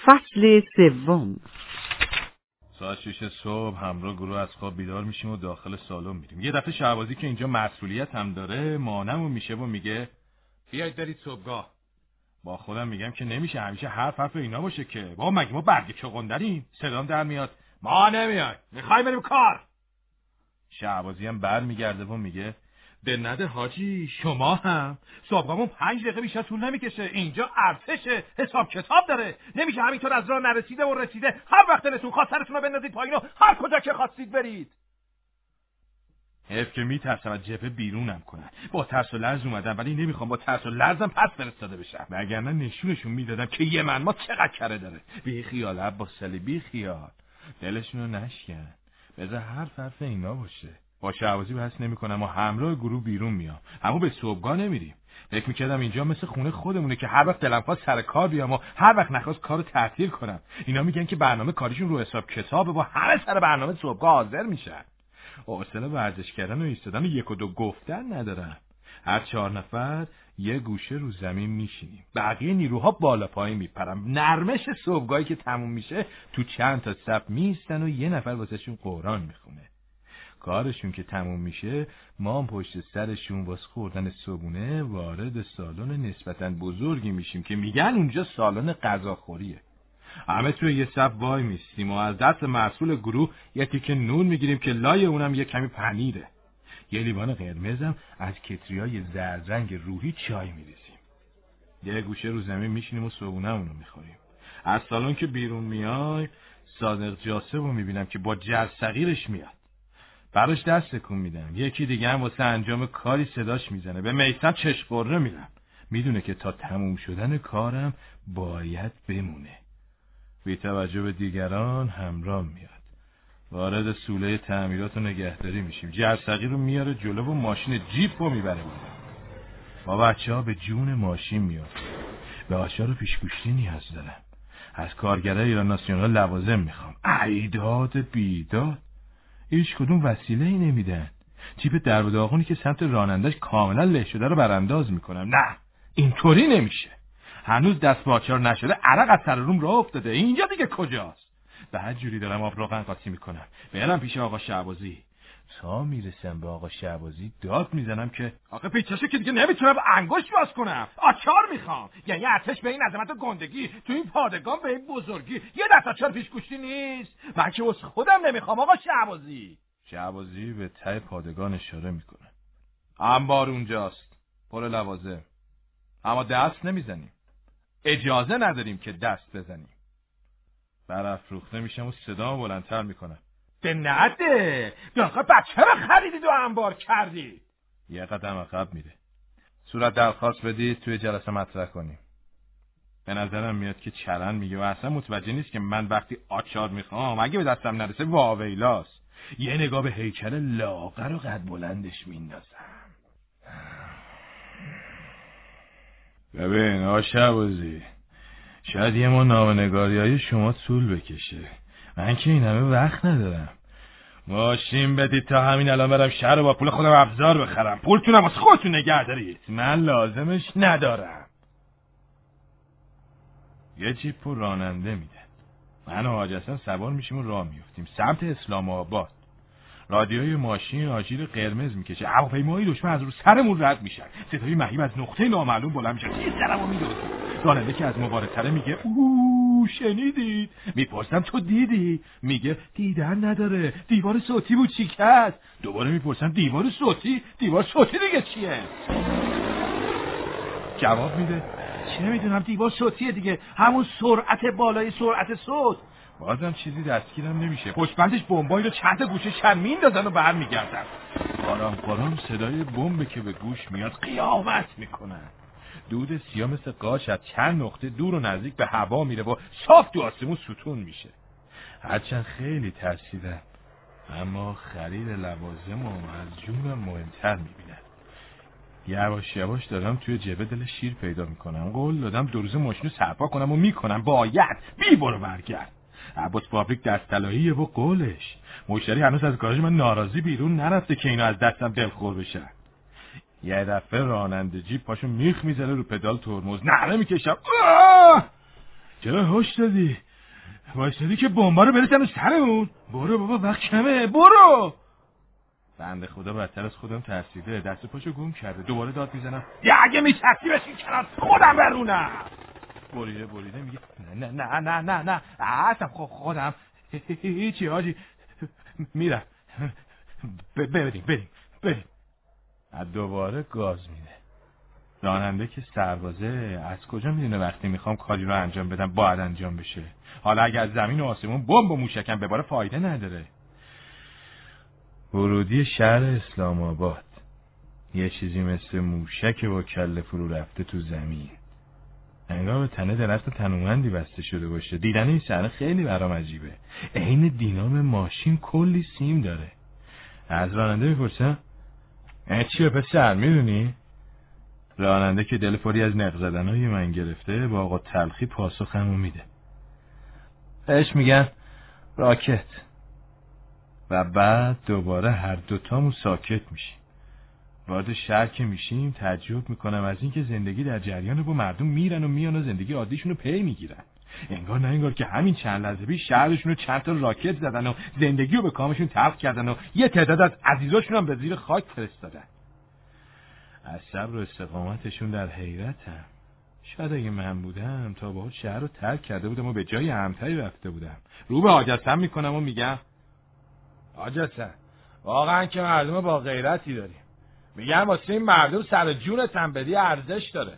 فصل سوم. ساعت 6 صبح همراه گروه از خواب بیدار میشیم و داخل سالن میریم. یه دفعه شهبازی که اینجا مسئولیت هم داره مانمون میشه و میگه بیاید برید صبحگاه. با خودم میگم که نمیشه همیشه حرف اینا باشه که بابا مگه ما برگ چغندریم؟ صدام در میاد ما نمیایم، میخوایم بریم کار. شهبازی هم برمیگرده و میگه به نده حاجی، شما هم صبحگاهمون 5 دقیقه بیشتر طول نمیکشه. اینجا ارتشه، حساب کتاب داره، نمیشه همینطور از راه نرسیده و رسیده هر وقت دلتون خواست سرتون رو بندازید پایین و هر کجا که خواستید برید. حیف که میترسم از جبهه بیرونم کنن. با ترس و لرز اومدم ولی نمیخوام با ترس و لرزم پس فرستاده بشم، وگرنه نشونشون میدادم که یه من ما چقدر کره داره. بی خیال عباس علی، بی خیال، دلشونو نشکن، بذار حرف اینا باشه. با شهبازی بحث نمی‌کنم و همراه گروه بیرون میام، اما به صبحگاه نمیریم. فکر می‌کردم اینجا مثل خونه خودمونه که هر وقت دلم خواست سر کار بیام و هر وقت نخواست کارو تعطیل کنم. اینا میگن که برنامه کاریشون رو حساب کتابه و همه سر برنامه صبحگاه حاضر میشن. حوصله ورزش کردن و ایستادن یک و دو گفتن ندارم. هر 4 نفر یه گوشه رو زمین میشینیم، بقیه نیروها بالا پایین میپرن. نرمش صبحگاهی که تموم میشه تو چند تا صف میستن و یه نفر واسهشون قرآن میخونه. کارشون که تموم میشه ما هم پشت سرشون واسه خوردن صبحونه وارد سالن نسبتاً بزرگی میشیم که میگن اونجا سالن غذاخوریه. همه توی یه صف وای میستیم و از دست مسئول گروه یه تیکه نون میگیریم که لای اونم یه کمی پنیره. یه لیوان قرمزم از کتریای زرد رنگ روحی چای میریزیم. یه گوشه رو زمین میشینیم و صبحونه‌مون رو میخوریم. از سالن که بیرون میای صادق جاسب رو میبینم که با جر صغیرش میاد. براش دست تکون میدم. یکی دیگه هم واسه انجام کاری صداش میزنه. به میثم چشم قره میدم. میدونه که تا تموم شدن کارم باید بمونه. بی توجه به دیگران همراه میاد. وارد سوله تعمیرات و نگهداری میشیم. جرثقیل رو میاره جلو و ماشین جیپ رو میبره بالا. با بچه‌ها به جون ماشین میاد. به آشار و پیشگوشتی نیاز دارم. از کارگرای ایران ناسیونال لوازم میخوام. ایداد بیداد. هیچ کدوم وسیله ای نمیدن. جیپ در و داغونی که سمت رانندش کاملا له شده رو برانداز میکنم. نه اینطوری نمیشه. هنوز دست به آچار نشده عرق از سر روم راه افتاده. اینجا دیگه کجاست؟ به هر جوری دارم آب روغن قاطی میکنم. برم پیش آقا شهبازی. تا میرسم به آقا شهبازی داد میزنم که آقا پیچشو که دیگه نمیتونم با انگشت باز کنم. آچار میخوام. یعنی ارتش به این عظمت و گندگی تو این پادگان به این بزرگی یه دست آچار پیشگوشتی نیست؟ من که واسه خودم نمیخوام آقا شهبازی. شهبازی به ته پادگان اشاره میکنه. انبار اونجاست، پر لوازم، اما دست نمیزنیم. اجازه نداریم که دست بزنیم. برافروخته میشم و صدامو بلندتر میکنم. به نده آقا بچه رو خریدید و انبار کردید. یه قدم عقب میره. صورت درخواست بدید توی جلسه مطرح کنیم. به نظرم میاد که چرند میگه و اصلا متوجه نیست که من وقتی آچار میخوام اگه به دستم نرسه واویلاست. یه نگاه به هیکل لاغر و قد بلندش میندازم. ببین آقا شهبازی، شاید یه ما نامه‌نگاری‌های شما طول بکشه. من که این همه وقت ندارم. ماشین بدید تا همین الان برم شهر و با پول خودم ابزار بخرم. پولتونم واسه خودتون نگه دارید. من لازمش ندارم. یه جیپ و راننده میده. من و حاج حسن سوار میشیم و راه میفتیم سمت اسلام آباد. رادیوی ماشین آژیر قرمز میکشه. هواپیمای دشمن از رو سرمون رد میشن. صدای مهیب از نقطه نامعلوم بلند میشه. چیز سرمو میدوزه. راننده که از مبارزتره میگه شنیدید؟ میپرسم تو دیدی؟ میگه دیدن نداره، دیوار صوتی بود شکست. دوباره میپرسم دیوار صوتی؟ دیوار صوتی دیگه چیه؟ جواب میده چه میدونم، دیوار صوتیه دیگه، همون سرعت بالای سرعت صوت. بازم چیزی دستگیرم نمیشه. پشتبندش بمبایی رو چند گوشه چند میندازن و برمیگردن. قارام صدای بمب که به گوش میاد قیامت میکنن. دود سیاه مثل قاش از چند نقطه دور و نزدیک به هوا میره و صاف تو آسمون ستون میشه. هرچند خیلی ترسیدم اما خرید لوازم از جونم مهمتر میبینم. یواش یواش دارم توی جبه دل شیر پیدا میکنم. قول دادم 2 روز ماشینو سرپا کنم و میکنم. باید بی برو برگرد. عباس فابریک دست طلاییه و قولش. مشتری هنوز از گاراژ من ناراضی بیرون نرفته که اینا از دستم دلخور بشن. یه دفعه راننده جیپ پاشو میخ میزنه رو پدال ترمز. نعره میکشم چرا هوش دادی؟ وایسادی که بمبا رو برسن سرمون. برو بابا وقت کمه، برو. بنده خدا بدتر از خودم ترسیده، دست پاشو گم کرده. دوباره داد میزنم یا اگه میچستی بشین کنار خودم برونم. بریده میگه نه اصلا خودم هیچی حاجی، میرم. بریم. دوباره گاز میده. راننده که سربازه از کجا میدونه وقتی میخوام کاری رو انجام بدم باید انجام بشه؟ حالا اگه از زمین و آسمون بمب و موشکم بباره فایده نداره. ورودی شهر اسلام آباد یه چیزی مثل موشک با کله فرو رفته تو زمین. انگار به تنه درخت تنومندی بسته شده باشه. دیدن این صحنه خیلی برام عجیبه. عین دینام ماشین کلی سیم داره. از راننده میپرسم چیه پسر میدونی؟ راننده که دل پری از نق زدنهای من گرفته با آقا تلخی پاسخمو میده. بهش میگن راکت. و بعد دوباره هر دوتامون ساکت میشیم. وارد شهر که میشیم تعجب میکنم از اینکه زندگی در جریان با مردم میرن و میان و زندگی عادیشونو پی میگیرن. انگار نه انگار که همین چند لحظه پیش شهرشونو چند تا راکت زدن و زندگی رو به کامشون تلخ کردن و یه تعداد از عزیزاشون هم به زیر خاک فرستادن. از صبر و استقامتشون در حیرتم. شاید اگه من بودم تا باید شهر رو ترک کرده بودم و به جای امتری رفته بودم. رو به حاج حسن میکنم و میگم حاج حسن واقعا که مردم با غیرتی داریم. میگن واسه این مردم سر جونت هم بدی ارزش داره.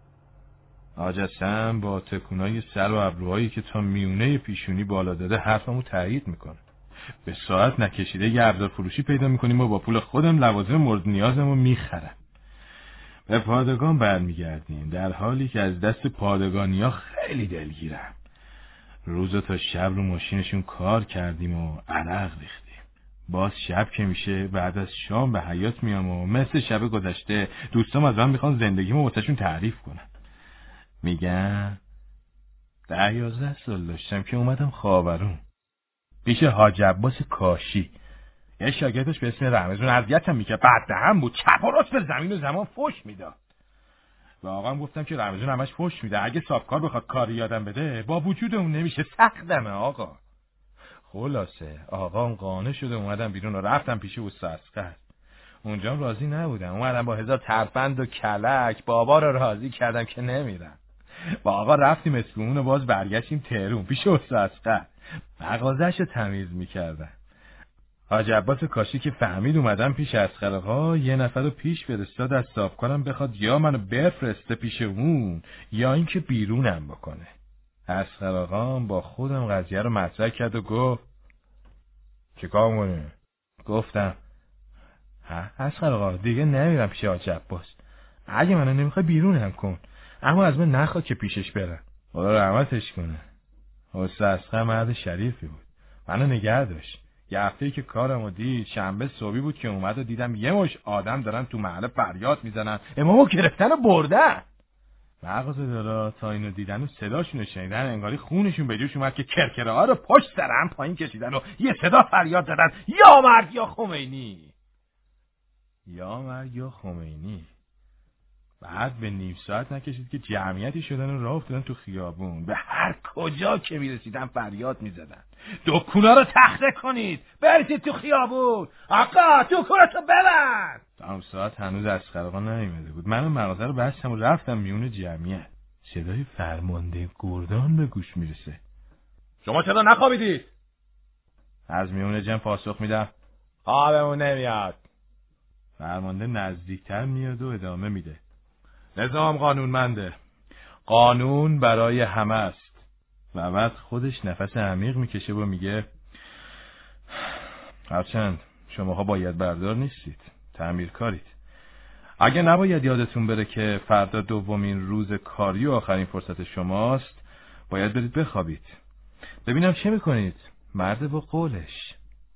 حاج حسن با تکونای سر و ابروهایی که تا میونه پیشونی بالا داده حرفمو تایید میکنه. به ساعت نکشیده یه ابزار فروشی پیدا میکنیم و با پول خودم لوازم مورد نیازمو میخرم. به پادگان برمیگردیم در حالی که از دست پادگانیا خیلی دلگیرم. روز تا شب رو ماشینشون کار کردیم و عرق ریختیم. باز شب که میشه بعد از شام به حیاط میام و مثل شب گذشته دوستام از من میخوان زندگیمو واسهشون تعریف کنم. میگن 10-11 سال داشتم که اومدم خاورون پیش حاج عباس کاشی. یه شاگردش به اسم رمزون اذیتم میکرد، بددهن بود، چپ و راست به زمین و زمان فحش میداد. و آقام گفتم که رمزون همش فحش میده، اگه صاحبکار بخواد کاری یادم بده با وجود اون نمیشه، سختمه آقا. خلاصه آقام قانع شده اومدم بیرون و رفتم پیش اوستا اصغر. اونجا راضی نبودم، اومدم با 1000 ترفند و کلک بابا رو راضی کردم که نمیرم. با آقا رفتیم اسممون و باز برگشتیم تهرون پیش اوستا اصغر. مغازه‌شو تمیز میکردن. حاج عباس کاشی که فهمید اومدم پیش اصغر آقا یه نفر رو پیش فرستاد از صاحبکارم بخواد یا منو بفرسته پیش اون یا اینکه بیرونم بکنه. اصغر آقا با خودم قضیه رو مطرح کرد و گفت چیکار کنی؟ گفتم اصغر آقا دیگه نمیرم پیش حاج عباس، اگه منو نمیخوای بیرونم کن، اما از من نخواد که پیشش برم. خدا رحمتش کنه. حسین اصغر مرد شریفی بود، منو نگه داشت. یه هفته‌ای که کارمو دید شنبه صبحی بود که اومد و دیدم یه مش آدم دارن تو محله فریاد میزنن امامو گرفتن و بردن. مغازه دارا تا اینو دیدن و صداشونو شنیدن انگاری خونشون به جوش اومد که کرکره ها رو پشت سر هم پایین کشیدن و یه صدا فریاد زدن یا مرگ یا خمینی. یا مرگ یا خمینی. بعد به نیم ساعت نکشید که جمعیتی شدن و راه افتادن تو خیابون، به هر کجا که میرسیدن فریاد میزدن دکونا رو تخته کنید، برسید تو خیابون، آقا دکوناتو ببند. تمام ساعت هنوز اصغر آقا نیومده بود. من مغازه رو بستم و رفتم میون جمعیت. صدای فرمانده گردان به گوش میرسه. شما چرا نخوابیدید؟ از میون جمع پاسخ میدم خوابمون نمیاد. فرمانده نزدیکتر میاد و ادامه میده. نظام قانونمنده، قانون برای همه است. و بعد خودش نفس عمیق میکشه و میگه هرچند شماها باید بردار نیستید، تعمیرکارید. اگه نباید یادتون بره که فردا دومین روز کاری و آخرین فرصت شماست، باید برید بخوابید. ببینم چه میکنید. مرد با قولش.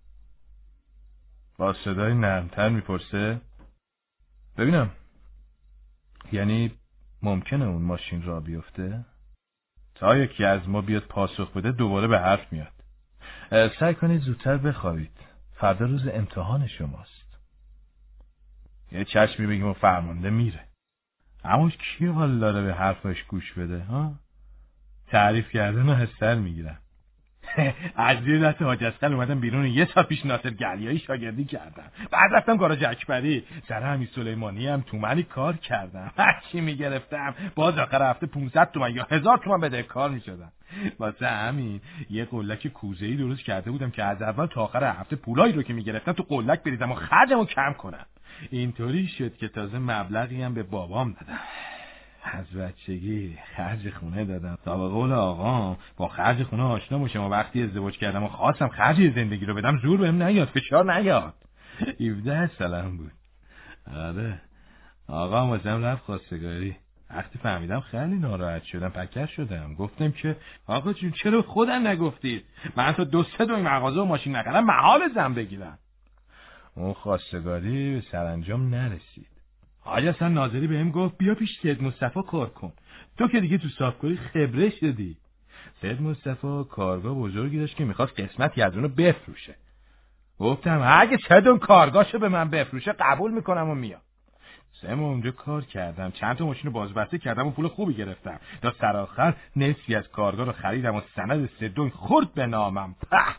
با صدای نرمتر میپرسه ببینم یعنی ممکنه اون ماشین را بیفته؟ تا یکی از ما بیاد پاسخ بده دوباره به حرف میاد. سعی کنید زودتر بخوابید، فردا روز امتحان شماست. یه چشمی بگیم و فرمانده میره. اما کی حال داره به حرفش گوش بده ها؟ تعریف کردن رو از سر میگیرم. از زیر دست حاج اصغر اومدم بیرون، یه سال پیش ناصر گلیایی شاگردی کردم، بعد رفتم گاراژ اکبری، سر همین سلیمانی هم تومنی کار کردم، هرچی میگرفتم باز آخر هفته 500 تومن یا 1000 تومن بده کار میشدم. واسه همین یه قلک کوزه‌ای درست کرده بودم که از اول تا آخر هفته پولایی رو که میگرفتم تو قلک بریزم و خرجمو کم کنم. اینطوری شد که تازه مبلغی هم به بابام دادم. از بچگی خرج خونه دادم تا به قول آقام با خرج خونه آشنا باشم و وقتی ازدواج کردم و خواستم خرج زندگی رو بدم زور بهم نیاد، فشار نیاد. 17 سالم بود. آره آقام واسم رفت خواستگاری. وقتی فهمیدم خیلی ناراحت شدم، پکر شدم. گفتم که آقا جون چرا خودم نگفتید؟ من تا 2-3 مغازه و ماشین نخرم محال زن بگیرم. اون خواستگاری به سرانجام نرسید. حاج حسن ناظری بهم گفت بیا پیش سید مصطفی کار کن، تو که دیگه تو صافکاری خبره شدی. سید مصطفی کارگاه بزرگی داشت که میخواست قسمتی از اونو بفروشه. گفتم اگه سید کارگاهشو به من بفروشه قبول میکنم و میام. 3 ماه اونجا کار کردم، چند تا ماشین بازبسته کردم و پول خوبی گرفتم. تا سرآخر نصفی از کارگاه رو خریدم و سند 3 خورد به نامم.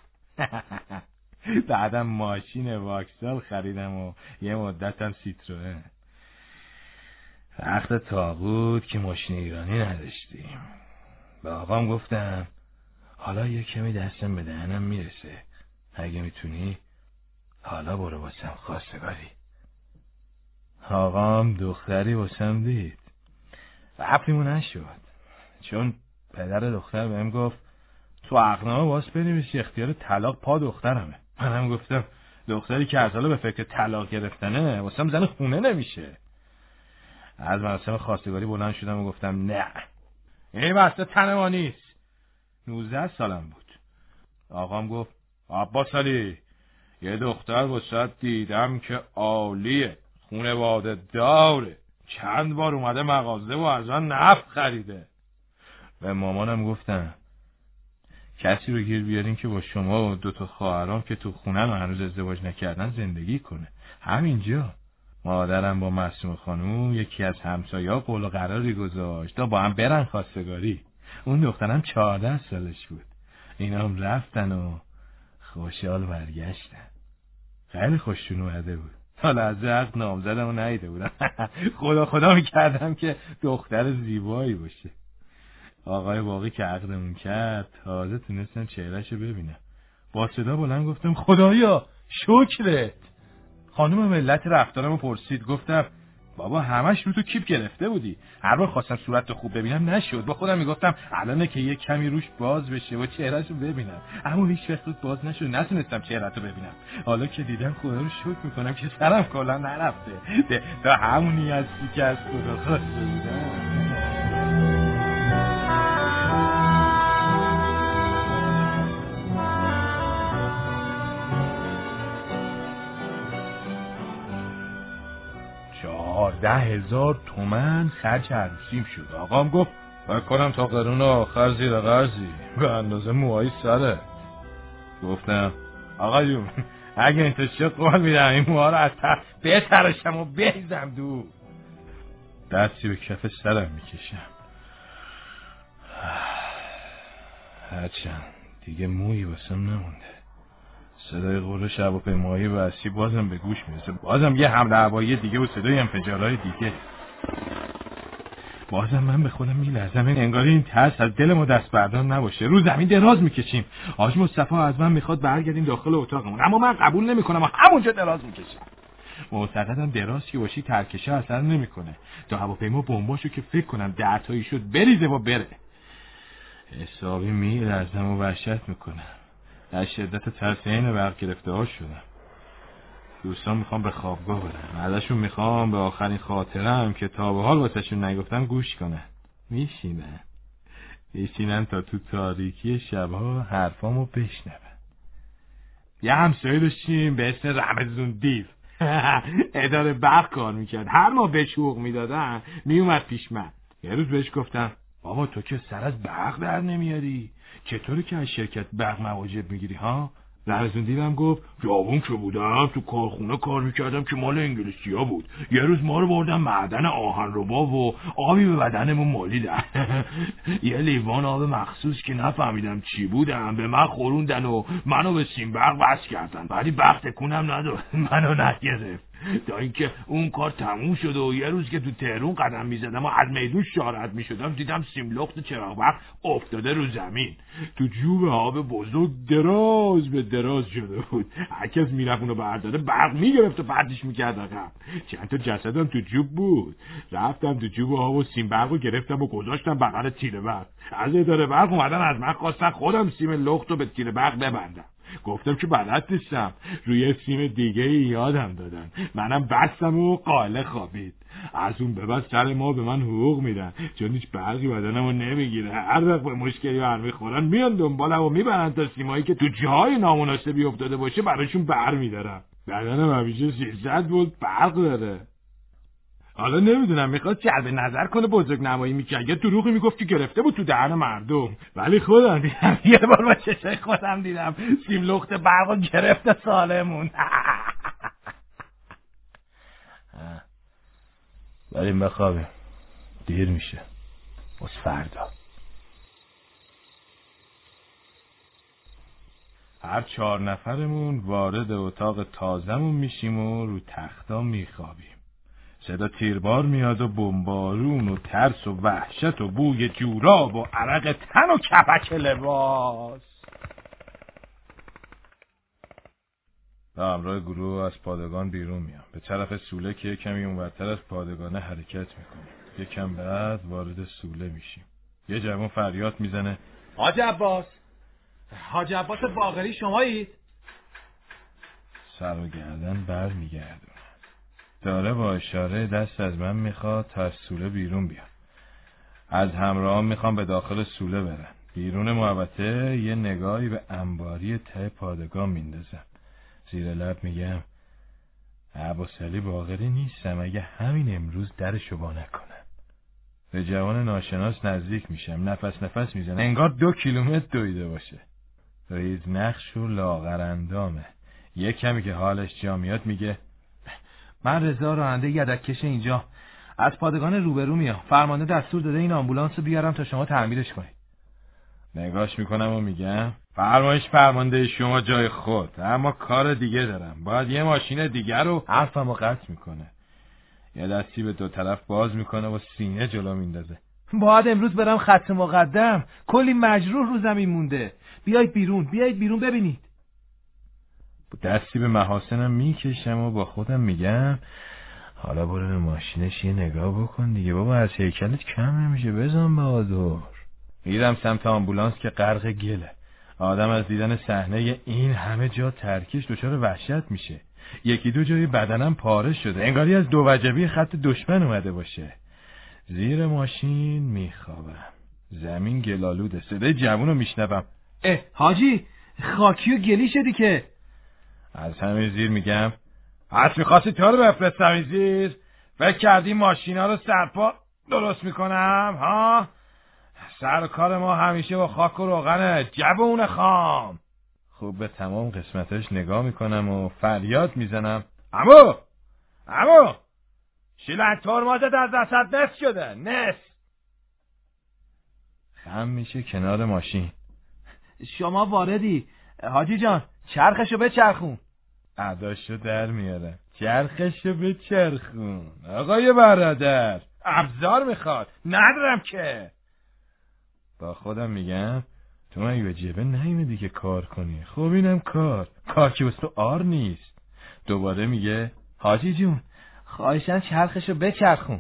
بعدم ماشین واکسال خریدم و یه مدتم سیتروئن. وقت تاغوت که ماشین ایرانی نداشتیم. به آقام گفتم حالا یه کمی دستم به دهنم میرسه، اگه میتونی حالا برو واسم خواستگاری. آقام دختری واسم دید. رفتیم نشد، چون پدر دختر بهم گفت تو عقدنامه واسه بنویسی اختیار طلاق پا دخترمه. منم گفتم دختری که از حالا به فکر طلاق گرفتنه واسم زن خونه نمیشه. از مراسم خواستگاری بلند شدم و گفتم نه این بسته تن ما نیست. 19 سالم بود. آقام گفت عباس علی یه دختر واسه دیدم که عالیه، خونواده داره، چند بار اومده مغازه و از من نفت خریده. به مامانم گفتم کسی رو گیر بیارین که با شما و 2 خواهرام که تو خونن و هنوز ازدواج نکردن زندگی کنه. همینجا. مادرم با معصومه خانوم یکی از همسایه‌ها قول و قراری گذاشت تا با هم برن خواستگاری. اون دخترم 14 سالش بود. اینا هم رفتن و خوشحال برگشتن. خیلی خوششون اومده بود. حالا از عقد نامزدم رو ندیده بودم. خدا میکردم که دختر زیبایی باشه. آقای باقی که عقدمون کرد تازه تونستم چهرهشو ببینم. با صدا بلند گفتم خدایا شکرت. خانم ملت رفتارمو پرسید. گفتم بابا همش رو تو کیپ گرفته بودی، هر بار خواستم صورت خوب ببینم نشد. با خودم میگفتم الانه که یه کمی روش باز بشه و چهرهشو ببینم، اما هیچ وقت باز نشد، نتونستم چهرهتو ببینم. حالا که دیدم خدا رو شکر میکنم که سرم کلا نرفته، تا همونی هستی که از خدا خواسته بودم. 14,000 تومن خرج عروسیم شد. آقام گفت بکنم تا قرون آخر زیر قرضی به اندازه موهای سره. گفتم آقا جون اگه اینطور شد قول میدم این موها رو از بتراشم و بریزم دور. دستی به کف سرم میکشم. هرچند دیگه مویی واسم نمونده. صدای قرش هواپیمایی وحشی بازم به گوش میرسه. بازم یه حمله هوایی دیگه و صدای انفجارهای دیگه. بازم من به خودم میلرزم، انگاری این ترس از دل ما دست بردار نباشه. رو زمین دراز میکشیم. حاج مصطفی از من میخواد برگردیم داخل اتاقمون، اما من قبول نمیکنم و همونجا دراز میکشم. معتقدم دراز که باشی ترکشه اثر نمیکنه. تا هواپیما بمباشو که فکر کنم 10 تایی شد بریزه و بره. حسابی میلرزم و وحشت میکنم. از شدت ترس این برق گرفته ها شدم. دوستان میخوام به خوابگاه برم. ازشون میخوام به آخرین خاطرم که تا به حال واسهشون نگفتم گوش کنن. میشینن تا تو تاریکی شبها حرفامو بشنون. یه همسایه داشتیم به اسم رمزون دیو. اداره برق کار میکرد. هر ما به شوق میدادن میومد پیش من. یه روز بهش گفتم بابا تو که سر از برق در نمیاری، چطوری که از شرکت برق مواجب میگیری ها؟ رسوندیدم گفت جوون که بودم تو کارخونه کار میکردم که مال انگلیسیا بود. یه روز ما رو بردن معدن آهنربا و آبی به بدنمون مالیدن. یه لیوان آب مخصوص که نفهمیدم چی بودم به من خوروندن و منو به سیمبرگ بس کردن، ولی بخت تکونم نداد، منو نگرفت تا اینکه اون کار تموم شد و یه روز که تو تهرون قدم میزدم و از میدون شارت میشدم دیدم سیملخت چراغ برق افتاده رو زمین. تو جوب آب بزرگ دراز به دراز شده بود. هر کس میرفت اونو برداره برق میگرفت و پرتش میکرد عقب. چند تا جسدم تو جوب بود. رفتم تو جوب آب و سیمبرگ رو گرفتم و گذاشتم بغل تیر برق. از اداره برق اومدن از من خواستن خودم سیم لخت رو به تیر برق ببندم. گفتم که بلد نیستم. روی سیم دیگه یادم دادن، منم بستم و قاله خوابید. از اون به بعد سر ما به من حقوق میدن چون هیچ برقی بدنمو نمیگیره. هر وقت به مشکلی هر میخورن میان دنبالم و میبرن تا سیمایی که تو جای نامناسبی افتاده باشه براشون بر میدارم. بدنم همیشه 300 ولت برق داره. حالا نمیدونم میخواد جلب نظر کنه بزرگ نمایی میکرد یا دروغی میگفت که گرفته بود تو دهن مردم، ولی خودم دیدم. یه بار با چشای خودم دیدم سیم لخت برقو گرفته سالمون. بریم بخوابیم، دیر میشه. باز فردا هر 4 نفرمون وارد اتاق تازمون میشیم و رو تختا میخوابیم. صدا تیربار میاد و بمبارون و ترس و وحشت و بوی جوراب و عرق تن و کپک لباس. به همراه گروه از پادگان بیرون میام. به طرف سوله که کمی اونورتر از پادگانه حرکت میکنیم. یکم بعد وارد سوله میشیم. یه جوان فریاد میزنه حاج عباس! حاج عباس باقری شمایید؟ سر و گردن بر میگردونه. داره با اشاره دست از من میخواد تا از سوله بیرون بیام. از همراهان میخوام به داخل سوله برن. بیرون محوطه یه نگاهی به انباری ته پادگان میندازم. زیر لب میگم عباسعلی باقری نیستم اگه همین امروز درشو با نکنم. به جوان ناشناس نزدیک میشم. نفس میزنه انگار 2 کیلومتر دویده باشه. ریز نقش و لاغر اندامه. یه کمی که حالش جا میاد میگه من رضا راننده یدککش اینجا از پادگان روبرو میام. فرمانده دستور داده این آمبولانس رو بیارم تا شما تعمیرش کنید. نگاش میکنم و میگم فرمانده شما جای خود، اما کار دیگه دارم. باید یه ماشین دیگه رو. حرفمو قطع میکنه. یه دستی به 2 طرف باز میکنه و سینه جلو میندازه. باید امروز برم خط مقدم. کلی مجروح رو زمین مونده. بیایید بیرون ببینید. دستی به محاسنم میکشم و با خودم میگم حالا برو به ماشینش یه نگاه بکن دیگه بابا، از هیکلت کم نمیشه، بزن بهادر. میرم سمت آمبولانس که غرق گله. آدم از دیدن صحنه این همه جا ترکیش دچار وحشت میشه. 1-2 جای بدنم پاره شده، انگاری از 2 وجبی خط دشمن اومده باشه. زیر ماشین میخوابم. زمین گلالوده. صدای جوونو میشنوم حاجی خاکی و گلی شدی که. از همین زیر میگم پس میخواستی تو رو بفرستم این زیر؟ فکر کردی ماشینا رو سرپا درست میکنم ها؟ سر کار ما همیشه با خاک و روغنه جوون خام. خوب به تمام قسمتش نگاه میکنم و فریاد میزنم عمو شیلنگ ترمازت از وسط نصف شده. نصف. خم میشه کنار ماشین. شما واردی حاجی جان، چرخشو بچرخون. عداشو در میاره. چرخشو بچرخون آقای برادر، ابزار میخواد. ندارم که. با خودم میگم تو مگه به جبه نیومدی که کار کنی؟ خب اینم کار که بس تو آر نیست. دوباره میگه حاجی جون خواهشاً چرخشو بچرخون.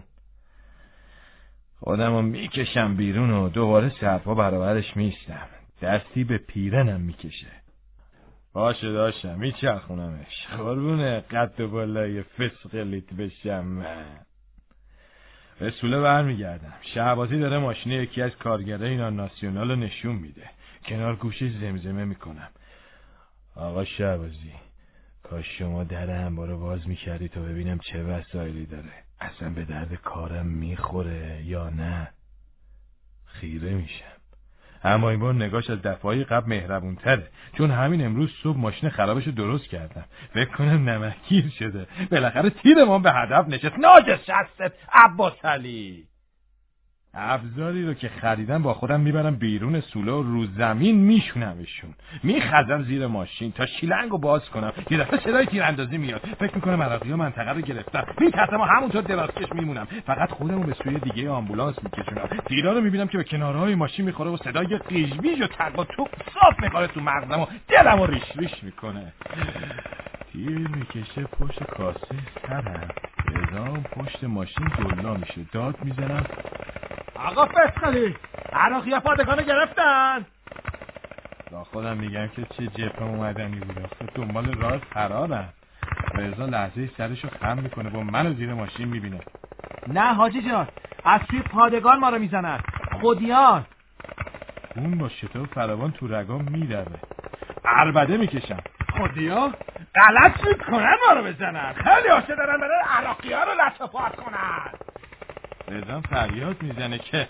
خودمو میکشم بیرون و دوباره سرپا برابرش میستم. دستی به پیرنم میکشه. باشه داشتم میچرخونمش. قربونه قد و بالای فسقلیت بشم من. به سوله برمیگردم. شهبازی داره ماشین یکی از کارگرای ایران ناسیونال رو نشون میده. کنار گوشش زمزمه میکنم آقا شهبازی کاش شما در انبار رو باز میکردی تا ببینم چه وسایلی داره، اصلا به درد کارم میخوره یا نه. خیره میشم. اما این بار نگاش از دفعه‌های قبل مهربون‌تره، چون همین امروز صبح ماشین خرابشو درست کردم. فکر کنم نمکگیر شده. بالاخره تیرمان به هدف نشست. ناجشست عباس علی. ابزاری رو که خریدم با خودم میبرم بیرون سوله و رو زمین میشونمشون، میخزم زیر ماشین تا شیلنگو باز کنم. یه دفعه صدای تیراندازی میاد. فکر میکنم عراقی‌ها منطقه رو گرفتن. میترسم و همونطور درازکش میمونم. فقط خودمو به سوی دیگه آمبولانس میکشونم. تیرا رو میبینم که به کنارهای ماشین میخوره و صدای قیژبیژ و تق و توپ صاف میخوره تو مغزم و دلمو ریش ریش میکنه. تیر میکشه پشت کاسه سرم. رضام پشت ماشین جلو میشه. داد میزنم آقا فسقلی، عراقی‌ها پادگانو گرفتن. با خودم میگم که چه جبهه اومدنی بود. دنبال راه فرارم. رضا لحظه سرشو خم میکنه و منو زیر ماشین میبینه. نه حاجی جان، از توی پادگان ما رو میزنن. خودیان. اون با شتاب فراوان تو رگام میدوه. عربده میکشم. خودیان غلط میکنن ما رو بزنن. خیلی آشه دارن برای عراقی‌ها رو لطف و پات کنن. رضا فریاد میزنه که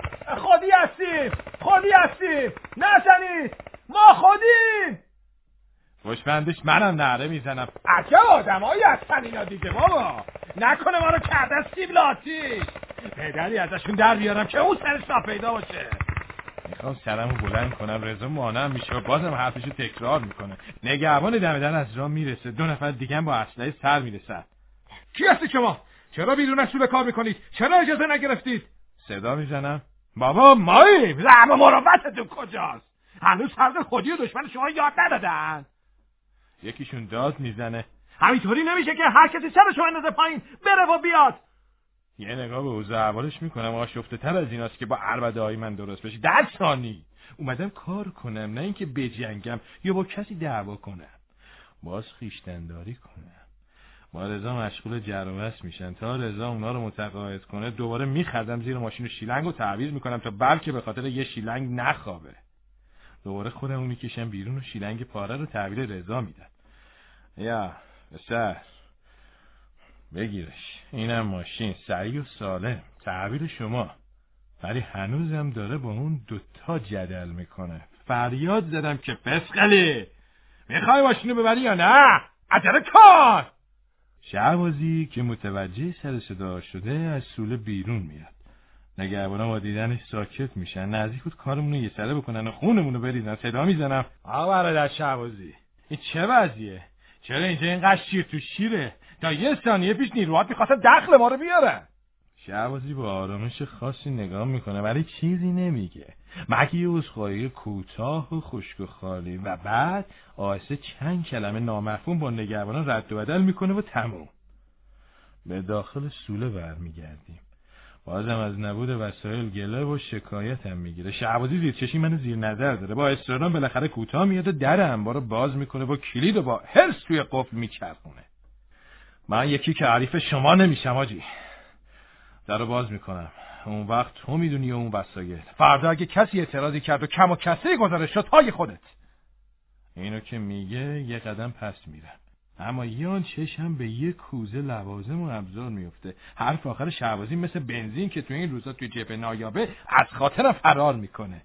خودی هستیم نزنید، ما خودیم. خوشبندش منم نعره میزنم. عجب آدمایی هستن اینا دیگه بابا. نکنه ما رو کردن سیب لاتیش. پدری ازشون در بیارم که اون سرش پیدا باشه. میخوام سرمو بلند کنم. رضا مانعم میشه و بازم حرفشو تکرار میکنه. نگهبان دم در از راه میرسه. 2 نفر دیگه هم با اسلحه سر میرسن. کی هستی شما؟ چرا بیرون از سوله کار میکنید؟ چرا اجازه نگرفتید؟ صدا میزنم بابا ماییم. زعم مروتتون کجاست؟ هنوز فرد خودی و دشمن شما یاد ندادن. یکیشون داد میزنه همینطوری نمیشه که هر کسی سرشو اندازه پایین بره و بیاد. یه نگاه به اوضاع احوالش میکنم. آشفته تر از ایناست که با عربده های من درست بشه. 10 ثانی اومدم کار کنم، نه اینکه بجنگم یا با کسی دعوا کنم. باز خویشتنداری کنم. با رضا مشغول جر و بحث میشن. تا رضا اونا رو متقاعد کنه دوباره میخزم زیر ماشین و شیلنگو تعویض میکنم تا بلکه به خاطر یه شیلنگ نخوابه. دوباره خودمو میکشم بیرون و شیلنگ پاره رو تحویل رضا میدم. یا بسر بگیرش، اینم ماشین سریع و سالم، تحویل شما. ولی هنوزم داره با اون 2 جدل میکنه. فریاد زدم که فسقلی میخوای ماشینو ببری یا نه؟ عجله کن. شهبازی که متوجه سر صدا شده از سوله بیرون میاد. نگهبانا با دیدنش ساکت میشن. نزدیک بود کارمونو یه سره بکنن و خونمونو بریزن. صدا میزنم آقا برادر شهبازی، این چه وضعیه؟ چرا اینجا اینقدر شیر تو شیره؟ تا 1 ثانیه پیش نیروهات میخواستن دخل ما رو بیارن. شهبازی با آرامش خاصی نگاه میکنه ولی چیزی نمیگه، مگه یه عذرخواهی کوتاه و خشک و خالی و بعد آهسته چند کلمه نامفهوم با نگهبانان رد و بدل میکنه و تموم. به داخل سوله برمیگردیم. بازم از نبود وسایل گله و شکایت هم میگیره. شهبازی زیر چشمی منو زیر نظر داره. با اصرارم بالاخره کوتاه میاد و در انبار رو باز میکنه و کلید رو با حرص توی قفل میچرخونه. من یکی که عریف شما نمیشم آجی. در رو باز میکنم. اون وقت تو میدونی اون وسایل. فردا اگه کسی اعتراضی کرد و کم و کسری گذارش شد پای خودت. اینو که میگه یه قدم پس میرم. اما یان چشم به یه کوزه لوازم و ابزار میفته. حرف آخر شهبازی مثل بنزین که تو این روزا توی جبهه نایابه از خاطرم فرار میکنه.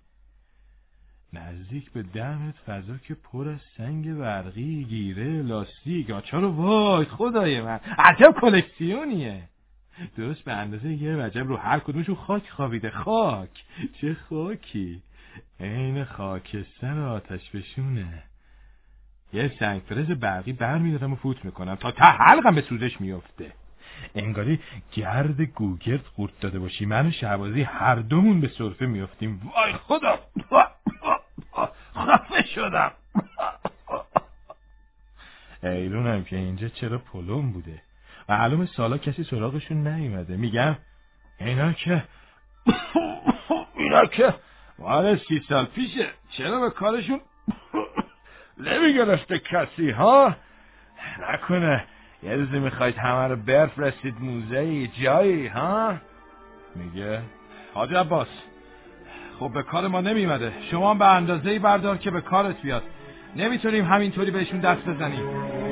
نزدیک به دمت فضا که پر از سنگ برقی، گیره، لاستیک، آچار و وای خدای من عجب کلکسیونیه. درست به اندازه یه وجب رو هر کدومشون خاک خوابیده. خاک چه خاکی، عین خاکستر آتش بشونه. یه سنگ فرز برقی برمیدارم و فوت میکنم تا حلقم به سوزش میفته. انگاری گرد گوگرد قورت داده باشی. من و شهبازی هر دومون به سرفه میافتیم. وای خدا خفه شدم. ایلونم که اینجا چرا پلم بوده. معلومه سالا کسی سراغشون نیومده. میگم اینا که مال 30 سال پیشه. چرا به کارشون نمیگرفته کسی ها؟ نکنه یه روزی میخواید همه رو بفرستید موزهی جایی ها؟ میگه حاجی عباس خب به کار ما نمیمده. شما هم به اندازه‌ای بردار که به کارت بیاد. نمیتونیم همینطوری بهشون دست بزنیم.